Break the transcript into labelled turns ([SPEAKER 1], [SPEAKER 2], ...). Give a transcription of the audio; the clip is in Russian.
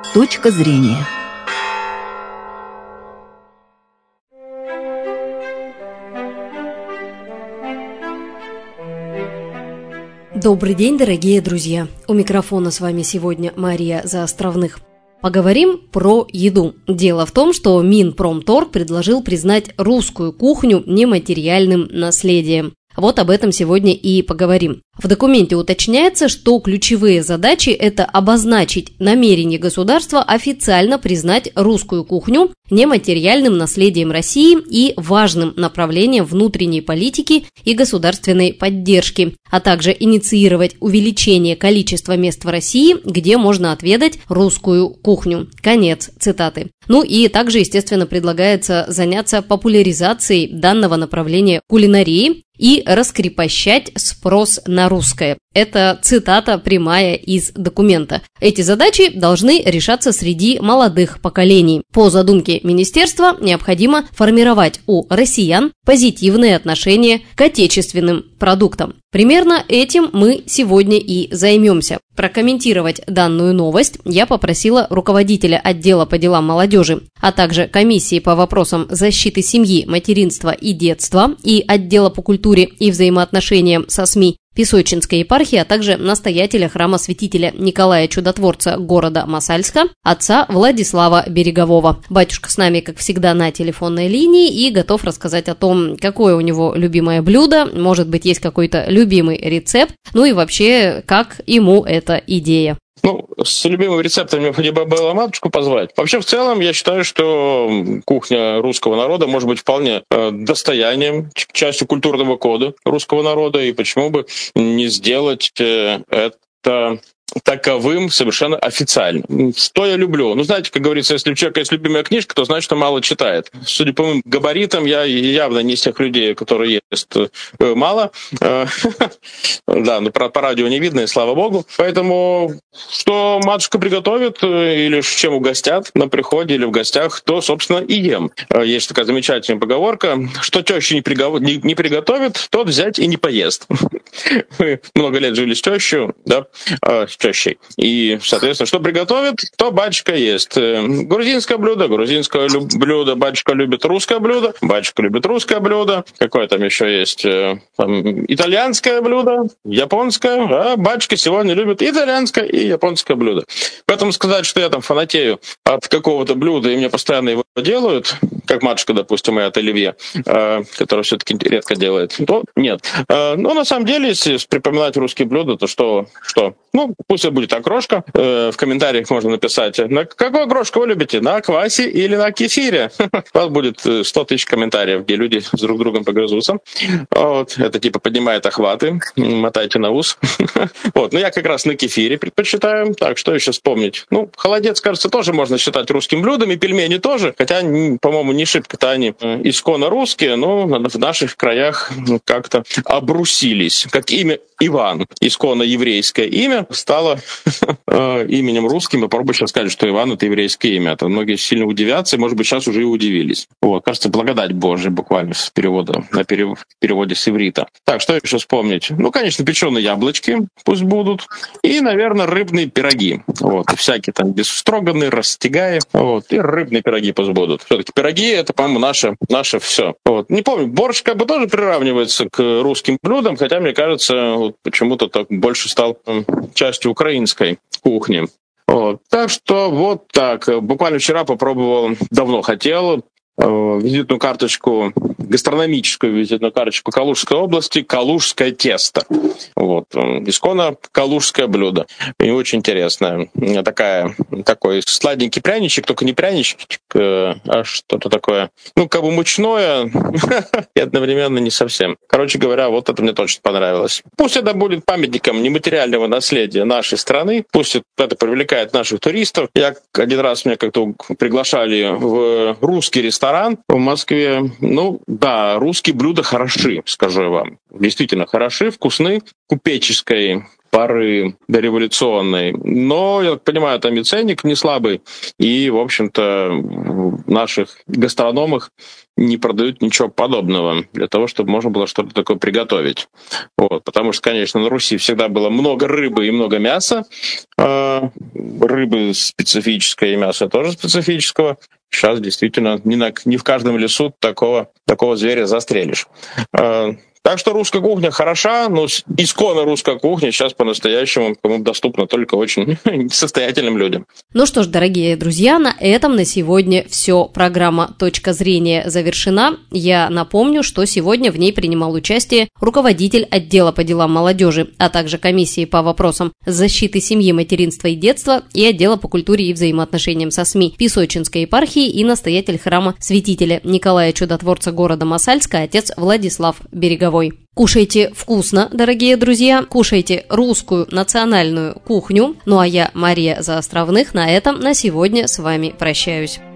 [SPEAKER 1] Точка зрения.
[SPEAKER 2] Добрый день, дорогие друзья! У микрофона с вами сегодня Мария Заостровных. Поговорим про еду. Дело в том, что Минпромторг предложил признать русскую кухню нематериальным наследием. Вот об этом сегодня и поговорим. В документе уточняется, что ключевые задачи – это обозначить намерение государства официально признать русскую кухню нематериальным наследием России и важным направлением внутренней политики и государственной поддержки, а также инициировать увеличение количества мест в России, где можно отведать русскую кухню. Конец цитаты. Ну и также, естественно, предлагается заняться популяризацией данного направления кулинарии и раскрепощать спрос на русское. Это цитата прямая из документа. Эти задачи должны решаться среди молодых поколений. По задумке министерства необходимо формировать у россиян позитивные отношения к отечественным продуктам. Примерно этим мы сегодня и займемся. Прокомментировать данную новость я попросила руководителя отдела по делам молодежи, а также комиссии по вопросам защиты семьи, материнства и детства и отдела по культуре и взаимоотношениям со СМИ Песочинской епархии, а также настоятеля храма святителя Николая Чудотворца города Мосальска, отца Владислава Берегового. Батюшка с нами, как всегда, на телефонной линии и готов рассказать о том, какое у него любимое блюдо, может быть, есть какой-то любимый рецепт, ну и вообще, как ему эта идея.
[SPEAKER 3] С любимым рецептом необходимо было матушку позвать. Вообще, в целом, я считаю, что кухня русского народа может быть вполне достоянием, частью культурного кода русского народа, и почему бы не сделать это таковым совершенно официально. Что я люблю? Знаете, как говорится, если у человека есть любимая книжка, то значит, он мало читает. Судя по моим габаритам, я явно не из тех людей, которые ест мало. Да, но по радио не видно, и слава богу. Поэтому, что матушка приготовит, или чем угостят на приходе или в гостях, то, собственно, и ем. Есть такая замечательная поговорка, что теща не приготовит, тот взять и не поест. Мы много лет жили с тещей, да, тещей. И, соответственно, что приготовит, то батюшка ест. Грузинское блюдо, батюшка любит русское блюдо, батюшка любит русское блюдо. Какое там еще есть? Итальянское блюдо, японское, а батюшка сегодня любит итальянское и японское блюдо. Поэтому сказать, что я там фанатею от какого-то блюда, и мне постоянно его делают, как матушка, допустим, и от оливье, которая все-таки редко делает, то нет. Но на самом деле, если припоминать русские блюда, то что? Пусть это будет окрошка. В комментариях можно написать, на какую окрошку вы любите? На квасе или на кефире? У вас будет 100 тысяч комментариев, где люди с друг другом погрызутся. Это типа поднимает охваты. Мотайте на ус. Но я как раз на кефире предпочитаю. Так, что еще вспомнить? Холодец, кажется, тоже можно считать русским блюдом, и пельмени тоже. Хотя, по-моему, не шибко-то они исконно русские, но в наших краях как-то обрусились. Как имя Иван, исконно еврейское имя, стало именем русским, и попробую сейчас сказать, что Иван — это еврейское имя. Это многие сильно удивятся, и, может быть, сейчас уже и удивились. Кажется, благодать Божия буквально с перевода, на переводе с иврита. Так, что еще вспомнить? Конечно, печеные яблочки пусть будут. И, наверное, рыбные пироги. Всякие там бесстроганные, растягаи. И рыбные пироги пусть будут. Все-таки пироги — это, по-моему, наше все. Не помню, борщ как бы тоже приравнивается к русским блюдам, хотя, мне кажется, почему-то так больше стал частью украинской кухни. Так что так. Буквально вчера попробовал, давно хотел, визитную карточку, гастрономическую визитную карточку Калужской области, калужское тесто. Исконно калужское блюдо. И очень интересное. Такой сладенький пряничек, только не пряничек, а что-то такое, мучное и одновременно не совсем. Короче говоря, это мне точно понравилось. Пусть это будет памятником нематериального наследия нашей страны, пусть это привлекает наших туристов. Один раз меня как-то приглашали в русский ресторан в Москве. Да, русские блюда хороши, скажу я вам. Действительно хороши, вкусны. Купеческой поры дореволюционной. Но, я так понимаю, там и ценник не слабый, и, в общем-то, в наших гастрономах не продают ничего подобного для того, чтобы можно было что-то такое приготовить. Вот. Потому что, конечно, на Руси всегда было много рыбы и много мяса. Рыбы специфическое и мясо тоже специфического. Сейчас действительно не в каждом лесу такого зверя застрелишь. Так что русская кухня хороша, но исконно русская кухня сейчас по-настоящему доступна только очень состоятельным людям.
[SPEAKER 2] Ну что ж, дорогие друзья, на этом на сегодня все. Программа «Точка зрения» завершена. Я напомню, что сегодня в ней принимал участие руководитель отдела по делам молодежи, а также комиссии по вопросам защиты семьи, материнства и детства и отдела по культуре и взаимоотношениям со СМИ Песочинской епархии и настоятель храма Святителя Николая Чудотворца города Мосальска, отец Владислав Береговой. Кушайте вкусно, дорогие друзья, кушайте русскую национальную кухню. Ну а я, Мария Заостровных, на этом на сегодня с вами прощаюсь.